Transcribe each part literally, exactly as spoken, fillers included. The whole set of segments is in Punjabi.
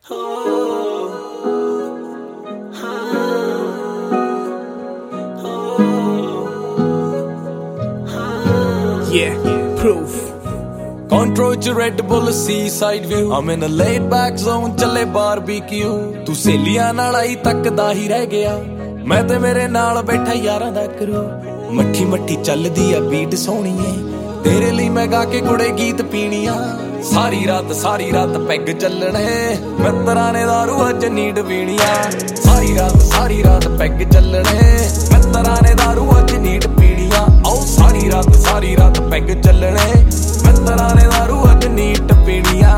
Yeah, proof. Control च Red Bull seaside view I'm in a laid back zone ਚੱਲੇ barbecue ਤੂੰ ਸੇਲੀਆਂ ਨਾਲ ਆਈ ਤੱਕਦਾ ਹੀ ਰਹਿ ਗਿਆ ਮੈਂ ਤੇ ਮੇਰੇ ਨਾਲ ਬੈਠਾ ਯਾਰਾਂ ਦਾ ਕਰੂ ਮੱਠੀ ਮੱਠੀ ਚੱਲਦੀ ਆ ਬੀਟ ਸੋਹਣੀਏ ਤੇਰੇ ਲਈ ਮੈਂ ਗਾ ਕੇ ਕੁੜੇ ਗੀਤ ਪੀਣੀਆਂ ਸਾਰੀ ਰਾਤ ਸਾਰੀ ਰਾਤ ਪੈਗ ਚੱਲਣੇ ਮਿੱਤਰਾਂ ਨੇ ਦਾਰੂ ਅੱਜ ਨੀਂਦ ਪੀਣੀਆਂ ਸਾਰੀ ਰਾਤ ਸਾਰੀ ਰਾਤ ਪੈਗ ਚੱਲਣੇ ਮਿੱਤਰਾਂ ਨੇ ਦਾਰੂ ਅੱਜ ਨੀਂਦ ਪੀਣੀਆਂ ਆਓ ਸਾਰੀ ਰਾਤ ਸਾਰੀ ਰਾਤ ਪੈਗ ਚੱਲਣੇ ਮਿੱਤਰਾਂ ਨੇ ਦਾਰੂ ਅੱਜ ਨੀਂਦ ਪੀਣੀਆਂ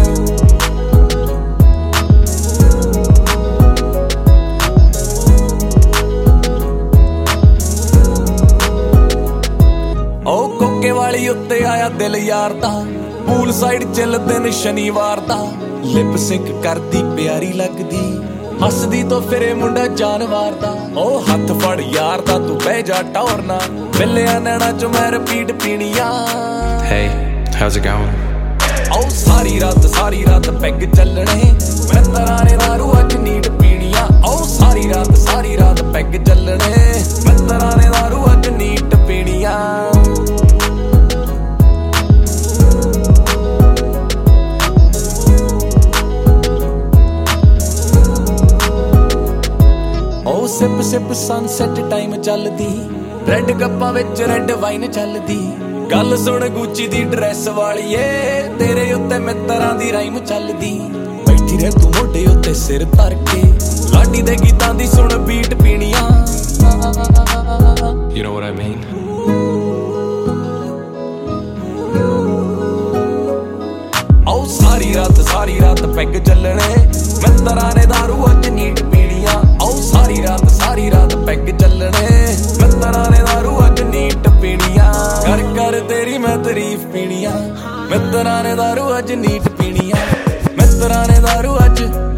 ਓ ਕੋਕੇ ਵਾਲੀ ਉੱਤੇ ਆਇਆ ਦਿਲ ਯਾਰ ਦਾ ਪੂਲ ਸਾਈਡ ਚੱਲਦੇ ਨੇ ਸ਼ਨੀਵਾਰ ਦਾ ਲਿਪ ਸਿੰਕ ਕਰਦੀ ਪਿਆਰੀ ਲੱਗਦੀ ਹੱਸਦੀ ਤੋਂ ਫਿਰੇ ਮੁੰਡਾ ਜਾਨਵਾਰ ਦਾ ਓ ਹੱਥ ਫੜ ਯਾਰ ਦਾ ਤੂੰ ਬਹਿ ਜਾ ਟੌਰਨਾ ਮਿਲਿਆ ਨੈਣਾ ਚ ਮੈਂ ਰਿਪੀਟ ਪੀਣੀਆਂ Hey, how's it going? ਓ ਸਾਰੀ ਰਾਤ ਸਾਰੀ ਰਾਤ ਪੈਗ ਚੱਲਣੇ ਮਿੱਤਰਾਂ ਨੇ ਦਾਰੂ ਅੱਜ ਨੀਂਦ ਪੀਣੀਆਂ ਓ ਸਾਰੀ ਰਾਤ ਸਾਰੀ ਰਾਤ ਪੈਗ ਚੱਲਣੇ ਮਿੱਤਰਾਂ ਨੇ ਦਾਰੂ ਅੱਜ ਨੀਂਦ ਪੀਣੀਆਂ ਓ ਸਿਪ ਸਿਪ ਸਨਸੈਟ ਟਾਈਮ ਚੱਲਦੀ ਰੈੱਡ ਕੱਪਾਂ ਵਿੱਚ ਰੈੱਡ ਵਾਈਨ ਚੱਲਦੀ ਗੱਲ ਸੁਣ ਗੁੱਚੀ ਦੀ ਡਰੈਸ ਵਾਲੀਏ ਤੇਰੇ ਉੱਤੇ ਮਿੱਤਰਾਂ ਦੀ ਰਾਈਮ ਚੱਲਦੀ ਬੈਠੀ ਰਹਿ ਤੂੰ ਮੋਢੇ ਉੱਤੇ ਸਿਰ ਧਰ ਕੇ ਲਾਡੀ ਦੇ ਗੀਤਾਂ ਦੀ ਸੁਣ ਬੀਟ ਪੀਣੀਆਂ You know what I mean? ਆਓ ਸਾਰੀ ਰਾਤ ਸਾਰੀ ਰਾਤ ਪੈਗ ਚੱਲਣੇ ਮਿੱਤਰਾਂ ਨੇ ਦਾਰੂ ਅੱਜ ਨੀਂਦ ਪੀਣੀਆਂ ਆਓ ਸਾਰੀ ਰਾਤ ਸਾਰੀ ਰਾਤ ਪੈਗ ਚੱਲਣੇ ਮਿੱਤਰਾਂ ਨੇ ਦਾਰੂ ਅੱਜ ਨੀਂਦ ਪੀਣੀਆਂ ਕਰ ਕਰ ਤੇਰੀ ਮੈਂ ਤਾਰੀਫ ਪੀਣੀਆਂ ਮਿੱਤਰਾਂ ਨੇ ਦਾਰੂ ਅੱਜ ਨੀਂਦ ਪੀਣੀਆਂ ਮਿੱਤਰਾਂ ਨੇ ਦਾਰੂ ਅੱਜ